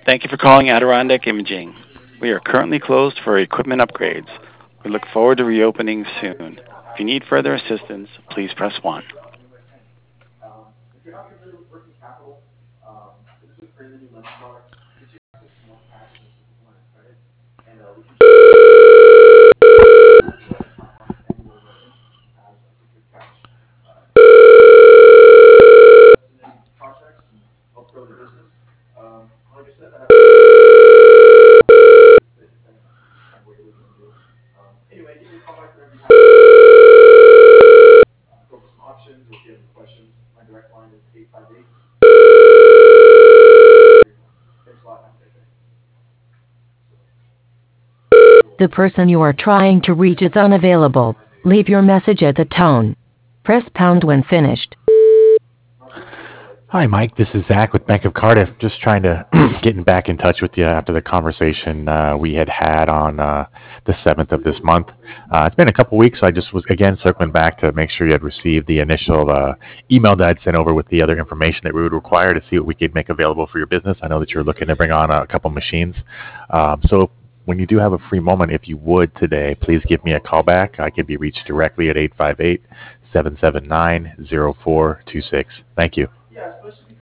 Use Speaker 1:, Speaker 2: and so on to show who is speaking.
Speaker 1: Thank you for calling Adirondack Imaging. We are currently closed for equipment upgrades. We look forward to reopening soon. If you need further assistance, please press 1.
Speaker 2: The person you are trying to reach is unavailable. Leave your message at the tone. Press pound when finished.
Speaker 3: Hi, Mike. This is Zach with Bank of Cardiff. Just trying to getting back in touch with you after the conversation we had on the 7th of this month. It's been a couple weeks, so I just was again circling back to make sure you had received the initial email that I'd sent over with the other information that we would require to see what we could make available for your business. I know that you're looking to bring on a couple machines. So when you do have a free moment, if you would today, please give me a call back. I can be reached directly at 858-779-0426. Thank you.